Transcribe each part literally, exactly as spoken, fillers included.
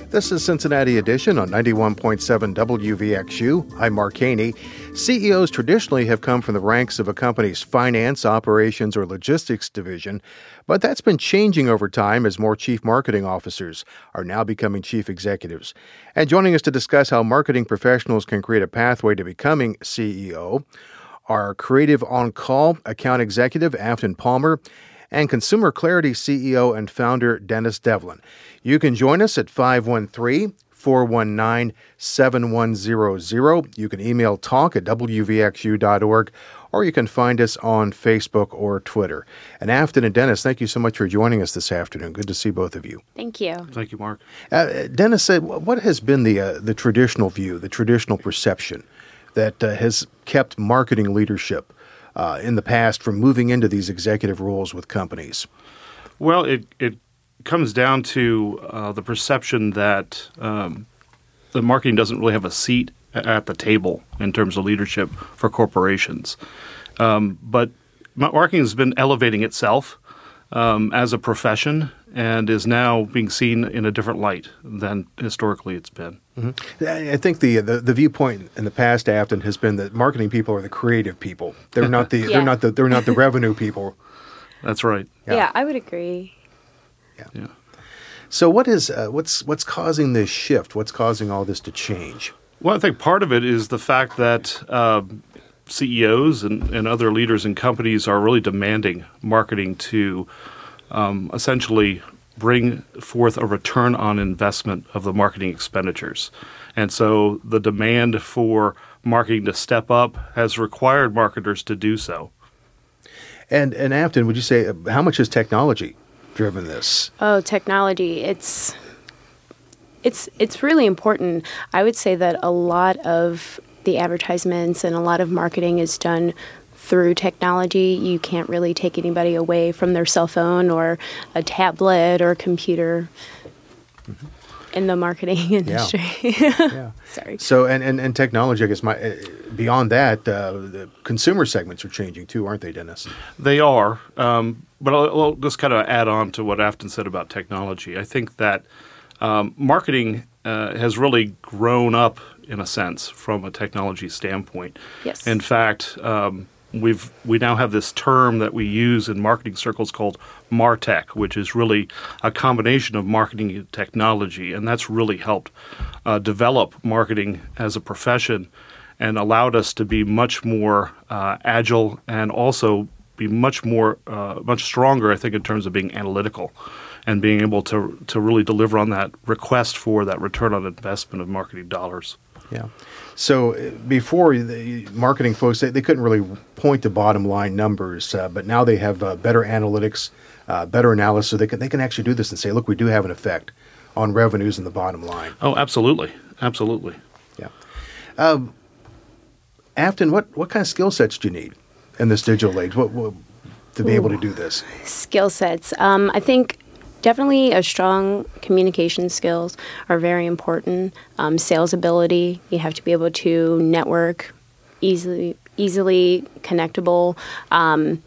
This is Cincinnati Edition on ninety-one point seven W V X U. I'm Mark Haney. C E Os traditionally have come from the ranks of a company's finance, operations, or logistics division, but that's been changing over time as more chief marketing officers are now becoming chief executives. And joining us to discuss how marketing professionals can create a pathway to becoming C E O are Creative On-Call account executive Afton Palmer and Consumer Clarity C E O and founder Dennis Devlin. You can join us at five one three, four one nine, seven one zero zero. You can email talk at w v x u dot org, or you can find us on Facebook or Twitter. And Afton and Dennis, thank you so much for joining us this afternoon. Good to see both of you. Thank you. Thank you, Mark. Uh, Dennis, uh, what has been the uh, the traditional view, the traditional perception that uh, has kept marketing leadership Uh, in the past from moving into these executive roles with companies? Well, it, it comes down to uh, the perception that um, the marketing doesn't really have a seat at the table in terms of leadership for corporations. Um, but marketing has been elevating itself um, as a profession and is now being seen in a different light than historically it's been. Mm-hmm. I think the, the the viewpoint in the past, Afton, has been that marketing people are the creative people. They're not the yeah. they're not the they're not the revenue people. That's right. Yeah, yeah I would agree. Yeah. yeah. So what is uh, what's what's causing this shift? What's causing all this to change? Well, I think part of it is the fact that uh, C E Os and, and other leaders in companies are really demanding marketing to um, essentially bring forth a return on investment of the marketing expenditures. And so the demand for marketing to step up has required marketers to do so. And and Afton, would you say, uh, how much has technology driven this? Oh, technology. It's it's it's really important. I would say that a lot of the advertisements and a lot of marketing is done through technology. You can't really take anybody away from their cell phone or a tablet or computer mm-hmm. in the marketing industry. Yeah. yeah. Sorry. So, and, and, and technology, I guess, my, uh, beyond that, uh, the consumer segments are changing too, aren't they, Dennis? They are. Um, but I'll, I'll just kind of add on to what Afton said about technology. I think that um, marketing uh, has really grown up, in a sense, from a technology standpoint. Yes. In fact, um, We've we now have this term that we use in marketing circles called MarTech, which is really a combination of marketing and technology, and that's really helped uh, develop marketing as a profession and allowed us to be much more uh, agile and also be much more uh, much stronger, I think, in terms of being analytical and being able to to really deliver on that request for that return on investment of marketing dollars. Yeah. So uh, before, the marketing folks, they, they couldn't really point to bottom line numbers, uh, but now they have uh, better analytics, uh, better analysis. So they can, they can actually do this and say, look, we do have an effect on revenues and the bottom line. Oh, absolutely. Absolutely. Yeah. Um, Afton, what, what kind of skill sets do you need in this digital age what, what, to be Ooh. able to do this? Skill sets. Um, I think definitely a strong communication skills are very important. Um, sales ability, you have to be able to network easily, easily connectable. Um,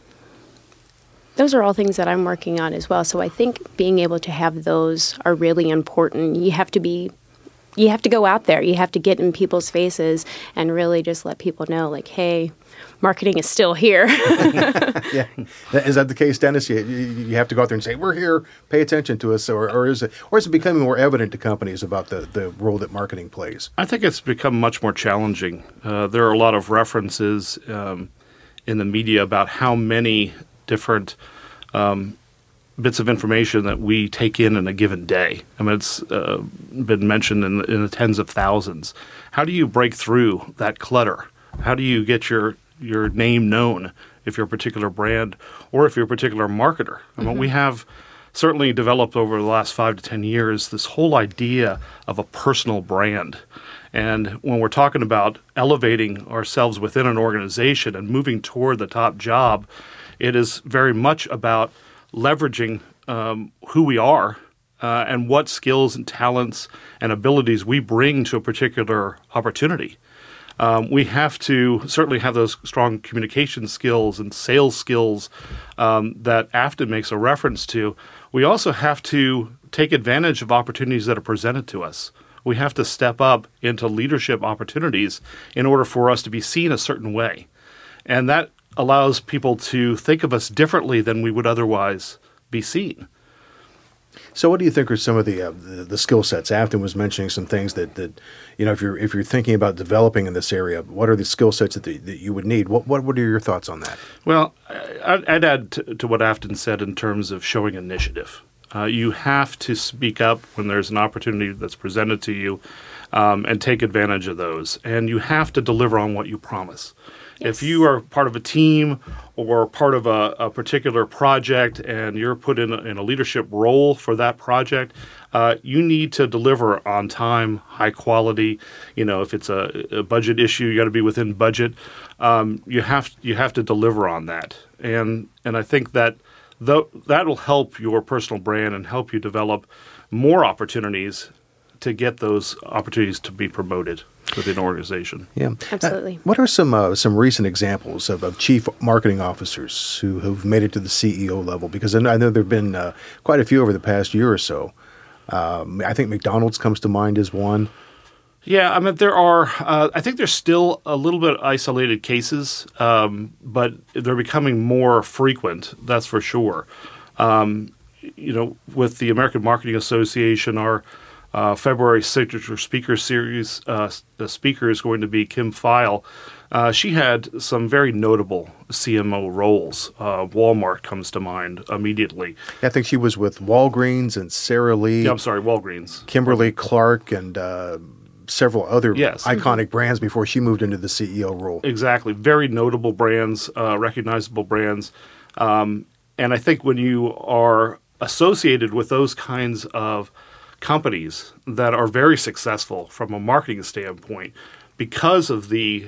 those are all things that I'm working on as well. So I think being able to have those are really important. You have to be, you have to go out there. You have to get in people's faces and really just let people know, like, hey, marketing is still here. Yeah, is that the case, Dennis? You, you have to go out there and say, "We're here. Pay attention to us," or, or is it, or is it becoming more evident to companies about the, the role that marketing plays? I think it's become much more challenging. Uh, there are a lot of references um, in the media about how many different um, bits of information that we take in in a given day. I mean, it's uh, been mentioned in, in the tens of thousands. How do you break through that clutter? How do you get your your name known if you're a particular brand or if you're a particular marketer? I mean, mm-hmm. we have certainly developed over the last five to ten years this whole idea of a personal brand. And when we're talking about elevating ourselves within an organization and moving toward the top job, it is very much about leveraging um, who we are uh, and what skills and talents and abilities we bring to a particular opportunity. Um, we have to certainly have those strong communication skills and sales skills um, that Afton makes a reference to. We also have to take advantage of opportunities that are presented to us. We have to step up into leadership opportunities in order for us to be seen a certain way. And that allows people to think of us differently than we would otherwise be seen. So, what do you think are some of the uh, the, the skill sets? Afton was mentioning some things that, that you know, if you're if you're thinking about developing in this area, what are the skill sets that, the, that you would need? What what what are your thoughts on that? Well, I'd, I'd add to, to what Afton said in terms of showing initiative. Uh, you have to speak up when there's an opportunity that's presented to you, um, and take advantage of those. And you have to deliver on what you promise. Yes. If you are part of a team or part of a, a particular project and you're put in a, in a leadership role for that project, uh, you need to deliver on time, high quality. You know, if it's a, a budget issue, you got to be within budget. Um, you have you have to deliver on that. And and I think that th- that will help your personal brand and help you develop more opportunities to get those opportunities to be promoted within an organization. Yeah, absolutely. Uh, what are some uh, some recent examples of, of chief marketing officers who who've made it to the C E O level? Because I know, I know there have been uh, quite a few over the past year or so. Um, I think McDonald's comes to mind as one. Yeah, I mean there are. Uh, I think there's still a little bit isolated cases, um, but they're becoming more frequent. That's for sure. Um, you know, with the American Marketing Association, our Uh, February Signature Speaker Series, uh, the speaker is going to be Kim Pfeil. Uh, she had some very notable C M O roles. Uh, Walmart comes to mind immediately. I think she was with Walgreens and Sara Lee. Yeah, I'm sorry, Walgreens. Kimberly Clark and uh, several other yes. iconic mm-hmm. brands before she moved into the C E O role. Exactly. Very notable brands, uh, recognizable brands. Um, and I think when you are associated with those kinds of companies that are very successful from a marketing standpoint because of the,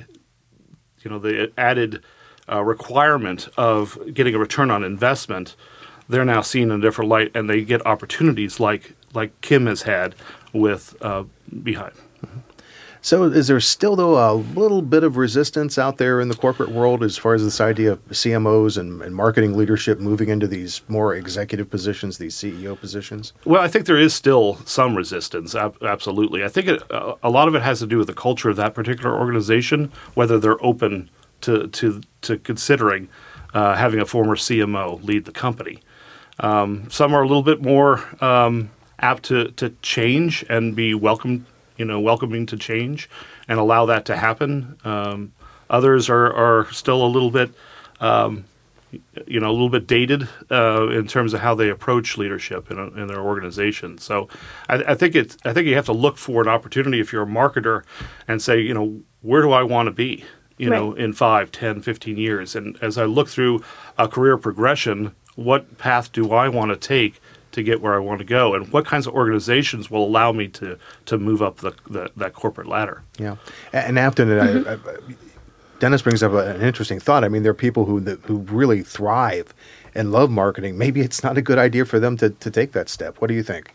you know, the added uh, requirement of getting a return on investment, they're now seen in a different light, and they get opportunities like like Kim has had with uh, Beehive. Mm-hmm. So is there still, though, a little bit of resistance out there in the corporate world as far as this idea of C M Os and, and marketing leadership moving into these more executive positions, these C E O positions? Well, I think there is still some resistance, ab- absolutely. I think it, uh, a lot of it has to do with the culture of that particular organization, whether they're open to, to, to considering uh, having a former C M O lead the company. Um, some are a little bit more um, apt to, to change and be welcomed you know, welcoming to change and allow that to happen. Um, others are, are still a little bit, um, you know, a little bit dated uh, in terms of how they approach leadership in, a, in their organization. So I, I think it's, I think you have to look for an opportunity if you're a marketer and say, you know, where do I want to be, you right. know, in five, ten, fifteen years? And as I look through a career progression, what path do I want to take to get where I want to go, and what kinds of organizations will allow me to to move up the, the that corporate ladder? Yeah, and Afton, mm-hmm. I, I, Dennis brings up an interesting thought. I mean, there are people who who really thrive and love marketing. Maybe it's not a good idea for them to to take that step. What do you think?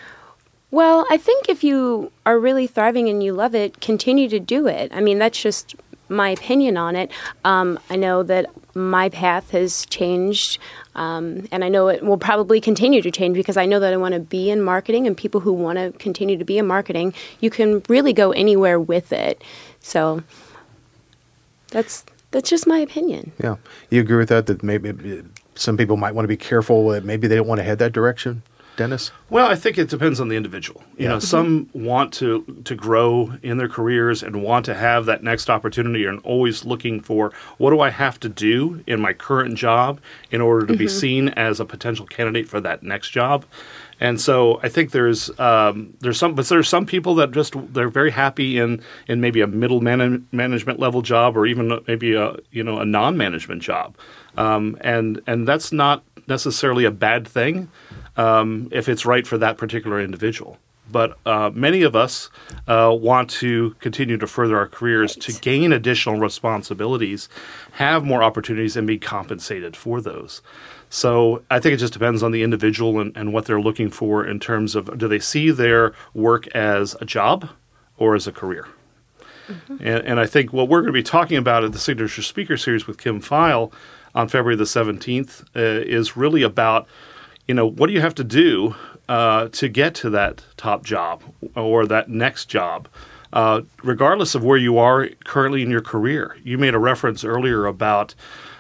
Well, I think if you are really thriving and you love it, continue to do it. I mean, that's just my opinion on it. Um, I know that my path has changed, um, and I know it will probably continue to change because I know that I want to be in marketing, and people who want to continue to be in marketing, you can really go anywhere with it. So that's that's just my opinion. Yeah. You agree with that, that maybe some people might want to be careful, maybe they don't want to head that direction? Dennis? Well, I think it depends on the individual. You yeah. know, some want to, to grow in their careers and want to have that next opportunity and always looking for, what do I have to do in my current job in order to mm-hmm. be seen as a potential candidate for that next job? And so I think there's um, there's some, but there's some people that just they're very happy in in maybe a middle man- management level job, or even maybe a you know a non-management job, um, and and that's not necessarily a bad thing. Um, if it's right for that particular individual. But uh, many of us uh, want to continue to further our careers right. to gain additional responsibilities, have more opportunities, and be compensated for those. So I think it just depends on the individual and, and what they're looking for in terms of, do they see their work as a job or as a career? Mm-hmm. And, and I think what we're going to be talking about at the Signature Speaker Series with Kim Pfeil on February the seventeenth uh, is really about, you know, what do you have to do uh, to get to that top job or that next job, uh, regardless of where you are currently in your career. You made a reference earlier about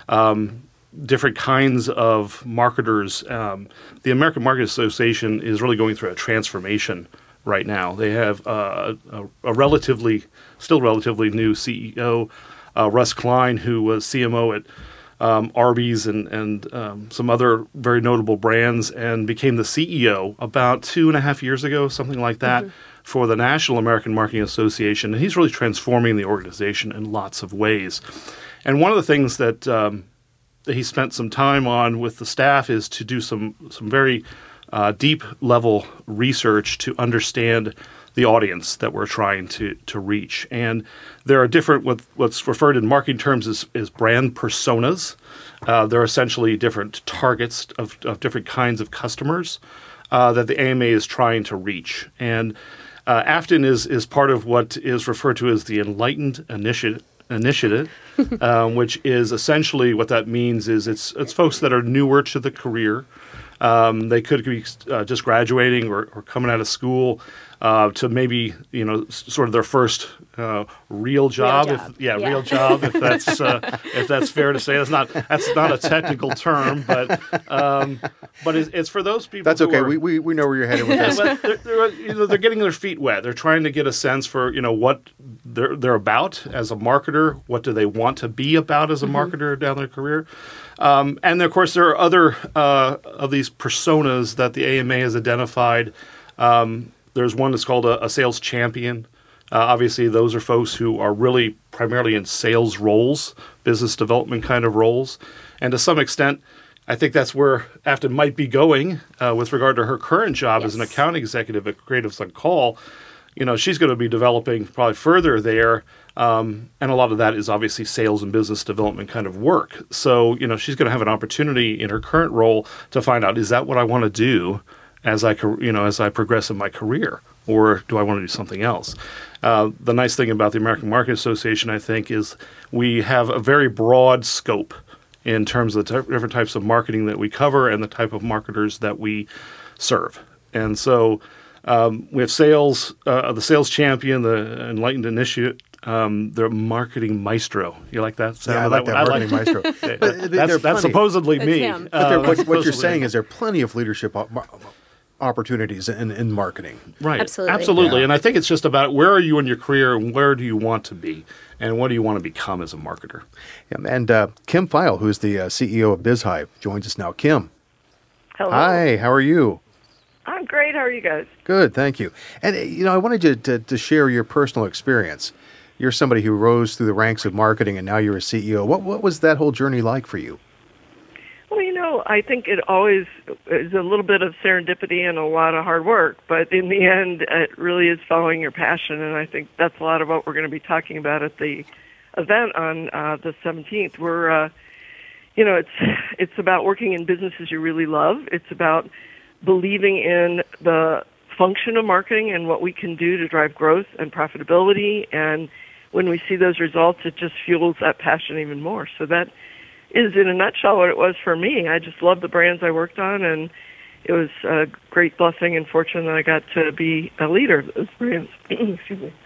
um, different kinds of marketers. Um, the American Marketing Association is really going through a transformation right now. They have uh, a, a relatively, still relatively new C E O, uh, Russ Klein, who was C M O at um, Arby's and, and um, some other very notable brands, and became the C E O about two and a half years ago, something like that, mm-hmm. for the National American Marketing Association. And he's really transforming the organization in lots of ways. And one of the things that, um, that he spent some time on with the staff is to do some, some very Uh, deep level research to understand the audience that we're trying to to reach. And there are different, what, what's referred in marketing terms as, as brand personas. Uh, they're essentially different targets of, of different kinds of customers uh, that the A M A is trying to reach. And uh, Afton is, is part of what is referred to as the Enlightened Initiative. Initiative, um, which is essentially what that means is it's it's folks that are newer to the career. Um, they could be uh, just graduating or, or coming out of school uh, to maybe, you know, s- sort of their first uh, real job. Real job. If, yeah, Yeah. real job. If that's uh, if that's fair to say, that's not that's not a technical term, but um, but it's, it's for those people. That's who okay. Are, we, we we know where you're headed with yeah, this. but they're, they're, you know, they're getting their feet wet. They're trying to get a sense for, you know, what they're they're about as a marketer. What do they want to be about as a mm-hmm. marketer down their career? Um, and of course, there are other uh, of these personas that the A M A has identified. Um, there's one that's called a, a sales champion. Uh, obviously, those are folks who are really primarily in sales roles, business development kind of roles. And to some extent, I think that's where Afton might be going uh, with regard to her current job yes. as an account executive at Creatives on Call. You know, she's going to be developing probably further there. Um, and a lot of that is obviously sales and business development kind of work. So, you know, she's going to have an opportunity in her current role to find out, is that what I want to do as I, you know, as I progress in my career, or do I want to do something else? Uh, the nice thing about the American Marketing Association, I think, is we have a very broad scope in terms of the t- different types of marketing that we cover and the type of marketers that we serve. And so um, we have sales, uh, the sales champion, the Enlightened Initiative, Um, the marketing maestro. You like that sound? Yeah, I like that, that marketing like, maestro. But that's, that's supposedly that's me. Him. But there, uh, what, what you're saying is there are plenty of leadership op- opportunities in, in marketing. Right. Absolutely. Absolutely. Yeah. And I think it's just about where are you in your career and where do you want to be and what do you want to become as a marketer? Yeah, and uh, Kim Feil, who's the uh, C E O of BizHive, joins us now. Kim. Hello. Hi, how are you? I'm great. How are you guys? Good, thank you. And, you know, I wanted you to, to share your personal experience. You're somebody who rose through the ranks of marketing, and now you're a C E O. What what was that whole journey like for you? Well, you know, I think it always is a little bit of serendipity and a lot of hard work, but in the end, it really is following your passion, and I think that's a lot of what we're going to be talking about at the event on uh, the seventeenth. We're, uh, you know, it's it's about working in businesses you really love. It's about believing in the function of marketing and what we can do to drive growth and profitability, and when we see those results, it just fuels that passion even more. So that is, in a nutshell, what it was for me. I just loved the brands I worked on, and it was a great blessing and fortune that I got to be a leader of those brands. Excuse me.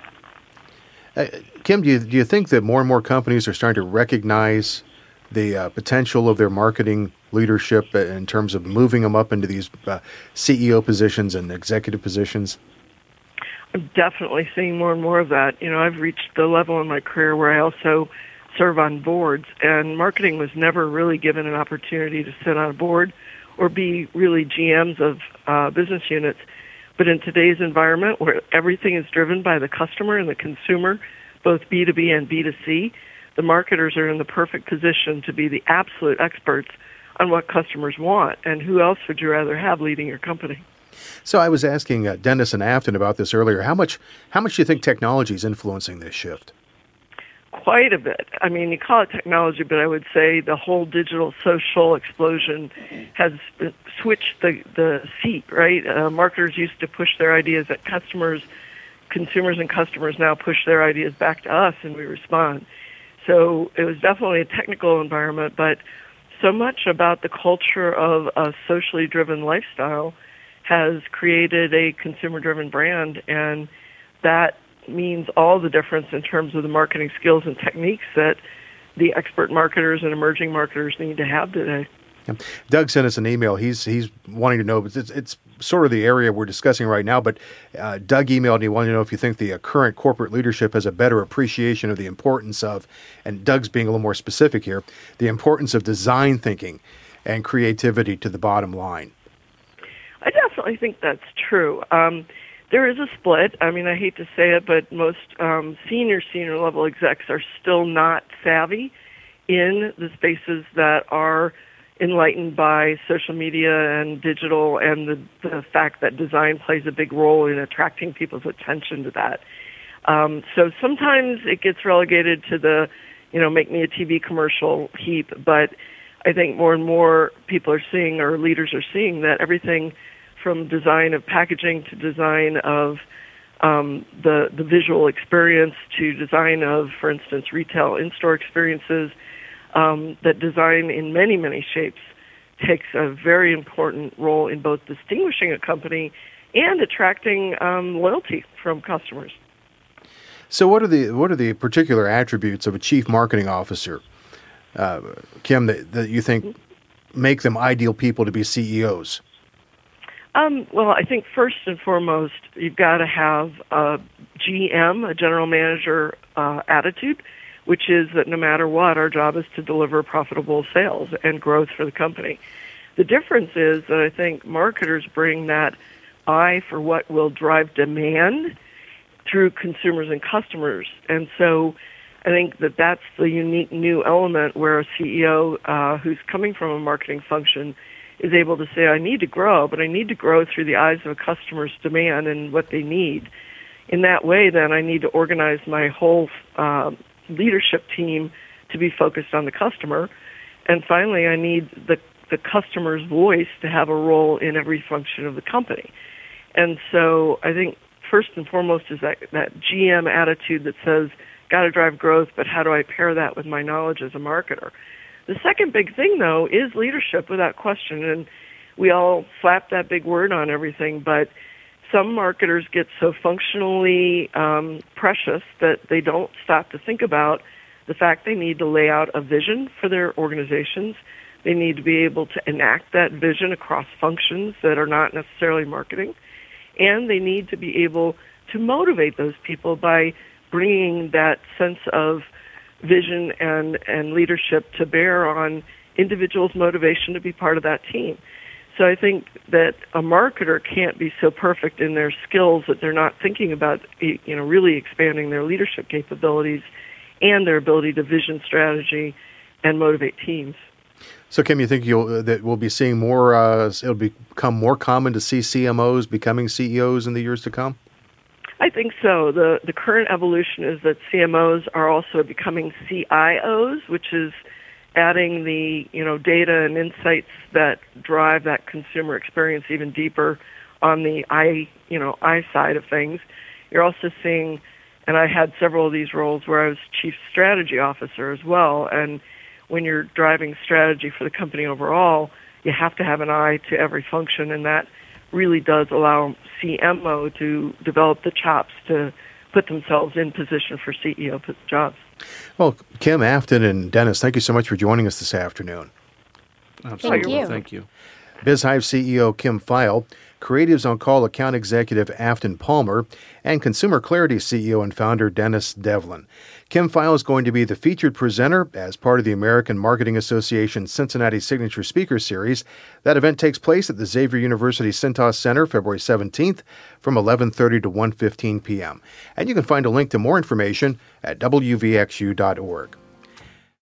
Uh, Kim, do you, do you think that more and more companies are starting to recognize the uh, potential of their marketing leadership in terms of moving them up into these uh, C E O positions and executive positions? I'm definitely seeing more and more of that. You know, I've reached the level in my career where I also serve on boards, and marketing was never really given an opportunity to sit on a board or be really G Ms of uh, business units. But in today's environment where everything is driven by the customer and the consumer, both B two B and B two C, the marketers are in the perfect position to be the absolute experts on what customers want. And who else would you rather have leading your company? So I was asking uh, Dennis and Afton about this earlier. How much how much do you think technology is influencing this shift? Quite a bit. I mean, you call it technology, but I would say the whole digital social explosion has switched the, the seat, right? Uh, marketers used to push their ideas at customers. Consumers and customers now push their ideas back to us, and we respond. So it was definitely a technical environment, but so much about the culture of a socially driven lifestyle has created a consumer-driven brand, and that means all the difference in terms of the marketing skills and techniques that the expert marketers and emerging marketers need to have today. Yeah. Doug sent us an email. He's he's wanting to know, it's, it's sort of the area we're discussing right now, but uh, Doug emailed and he wanted to know if you think the uh, current corporate leadership has a better appreciation of the importance of, and Doug's being a little more specific here, the importance of design thinking and creativity to the bottom line. I definitely think that's true. Um, there is a split. I mean, I hate to say it, but most um, senior, senior level execs are still not savvy in the spaces that are enlightened by social media and digital, and the, the fact that design plays a big role in attracting people's attention to that. Um, so sometimes it gets relegated to the, you know, make me a T V commercial heap, but I think more and more people are seeing, or leaders are seeing, that everything from design of packaging to design of um, the, the visual experience to design of, for instance, retail in-store experiences, Um, that design in many, many shapes takes a very important role in both distinguishing a company and attracting um, loyalty from customers. So what are the what are the particular attributes of a chief marketing officer, uh, Kim, that, that you think make them ideal people to be C E Os? Um, well, I think first and foremost, you've got to have a G M, a general manager uh, attitude, which is that no matter what, our job is to deliver profitable sales and growth for the company. The difference is that I think marketers bring that eye for what will drive demand through consumers and customers. And so I think that that's the unique new element where a C E O uh, who's coming from a marketing function is able to say, I need to grow, but I need to grow through the eyes of a customer's demand and what they need. In that way, then, I need to organize my whole uh, leadership team to be focused on the customer. And finally, I need the, the customer's voice to have a role in every function of the company. And so I think first and foremost is that, that G M attitude that says, got to drive growth, but how do I pair that with my knowledge as a marketer? The second big thing, though, is leadership, without question. And we all slap that big word on everything, but some marketers get so functionally um, precious that they don't stop to think about the fact they need to lay out a vision for their organizations. They need to be able to enact that vision across functions that are not necessarily marketing. And they need to be able to motivate those people by bringing that sense of vision and, and leadership to bear on individuals' motivation to be part of that team. So I think that a marketer can't be so perfect in their skills that they're not thinking about, you know, really expanding their leadership capabilities and their ability to vision strategy and motivate teams. So, Kim, you think you'll that we'll be seeing more? Uh, it'll become more common to see C M Os becoming C E Os in the years to come? I think so. The the current evolution is that C M Os are also becoming C I Os, which is adding the, you know, data and insights that drive that consumer experience even deeper on the I, you know, I side of things. You're also seeing, and I had several of these roles where I was chief strategy officer as well, and when you're driving strategy for the company overall, you have to have an eye to every function, and that really does allow C M O to develop the chops to put themselves in position for C E O jobs. Well, Kim, Afton, and Dennis, thank you so much for joining us this afternoon. Absolutely. Thank you. Thank you. BizHive C E O Kim Feil, Creatives on Call account executive Afton Palmer, and Consumer Clarity C E O and founder Dennis Devlin. Kim Feil is going to be the featured presenter as part of the American Marketing Association Cincinnati Signature Speaker Series. That event takes place at the Xavier University Cintas Center February seventeenth from eleven thirty to one fifteen p.m. And you can find a link to more information at W V X U dot org.